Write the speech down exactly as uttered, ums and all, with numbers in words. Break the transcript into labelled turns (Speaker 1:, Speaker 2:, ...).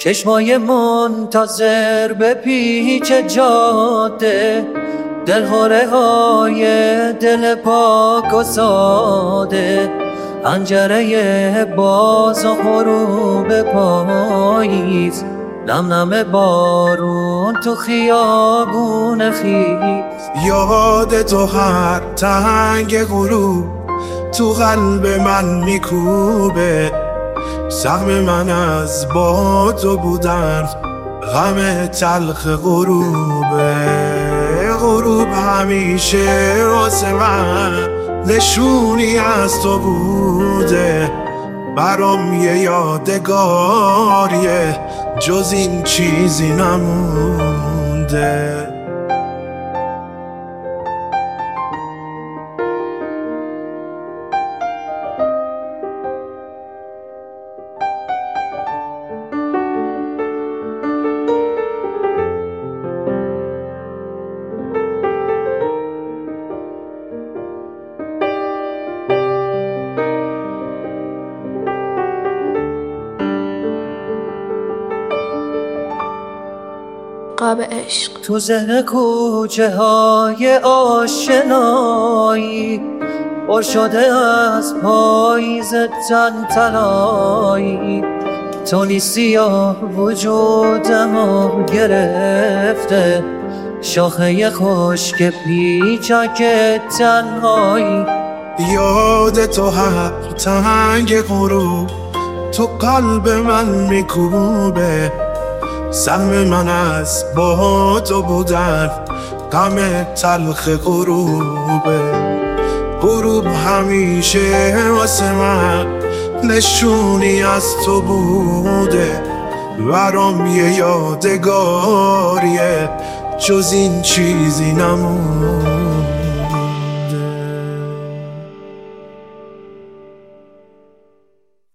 Speaker 1: چشمای منتظر به پیچ جاده، دلهوره های دل پاک و ساده، پنجره باز و غروب پاییز، نم نم بارون تو خیابون خیز.
Speaker 2: یاد تو هر تنگ غروب تو قلب من میکوبه، سهم من از با تو بودن غم تلخ غروبه. غروب همیشه واسه من نشونی از تو بوده، برام یه یادگاریه جز این چیزی نمونده.
Speaker 3: قاب عشق
Speaker 1: تو ذهن کوچه های آشنایی، پر شده از پاییز تن تنایی، تو نیستی یا وجودمو گرفته، شاخه خشک پیچک تنهایی.
Speaker 2: یاد تو هر تنگ غروب تو قلب من میکوبه، سهم من از با تو بودن غم تلخ غروبه. غروب همیشه واسه من نشونی از تو بوده، برام یه یادگاریه جز این چیزی نمون.